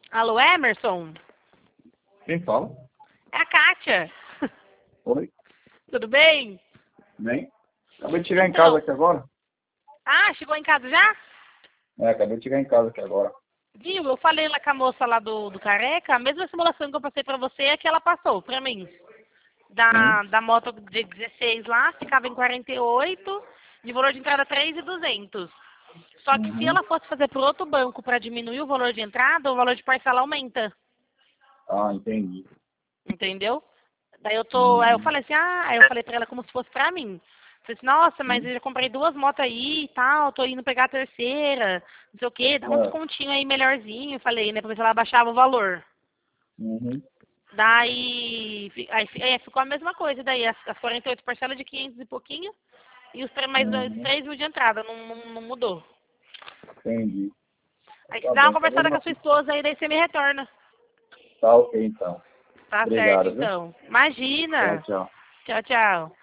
Alô, Emerson? Quem fala? É a Kátia. Oi, Tudo bem? bem? Acabei de chegar em Então, casa aqui agora. ah, chegou em casa já? Acabei de chegar em casa aqui agora. Viu? Eu falei lá com a moça lá do Careca, a mesma simulação que eu passei pra você é que ela passou pra mim. Sim. Da moto de 16 lá, ficava em 48, de valor de entrada 3.200. Só que se Uhum. ela fosse fazer por outro banco para diminuir o valor de entrada, o valor de parcela aumenta. Ah, entendi. Entendeu? Aí eu Uhum. falei assim, aí eu falei pra ela como se fosse pra mim. Falei assim, nossa, mas Sim. eu já comprei 2 motos aí e tal, tô indo pegar a terceira, não sei o quê, dá um É. descontinho aí melhorzinho, falei, né, pra ver se ela baixava o valor. Uhum. Aí ficou a mesma coisa, daí as 48 parcelas de 500 e pouquinho, e mais Uhum. 3 mil de entrada, não mudou. Entendi. Aí se Tá dá uma bom, tá conversada mesmo com a sua assim. esposa aí, daí você me retorna. Tá ok, então. Tá certo, Obrigado, viu? então. Tchau, Imagina. tchau. Tchau, tchau.